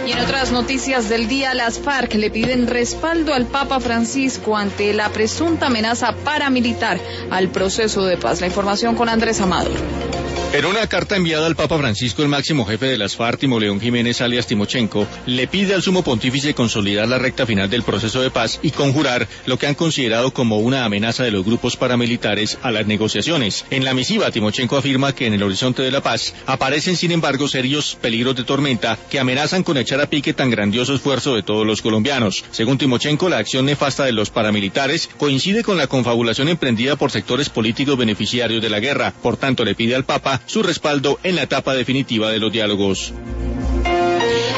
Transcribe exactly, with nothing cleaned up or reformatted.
Y en otras noticias del día, las FARC le piden respaldo al Papa Francisco ante la presunta amenaza paramilitar al proceso de paz. La información con Andrés Amador. En una carta enviada al Papa Francisco, el máximo jefe de las FARC, Timoleón Jiménez alias Timochenko, le pide al sumo pontífice consolidar la recta final del proceso de paz y conjurar lo que han considerado como una amenaza de los grupos paramilitares a las negociaciones. En la misiva, Timochenko afirma que en el horizonte de la paz aparecen, sin embargo, serios peligros de tormenta que amenazan con echar a pique tan grandioso esfuerzo de todos los colombianos. Según Timochenko, la acción nefasta de los paramilitares coincide con la confabulación emprendida por sectores políticos beneficiarios de la guerra. Por tanto, le pide al Papa su respaldo en la etapa definitiva de los diálogos.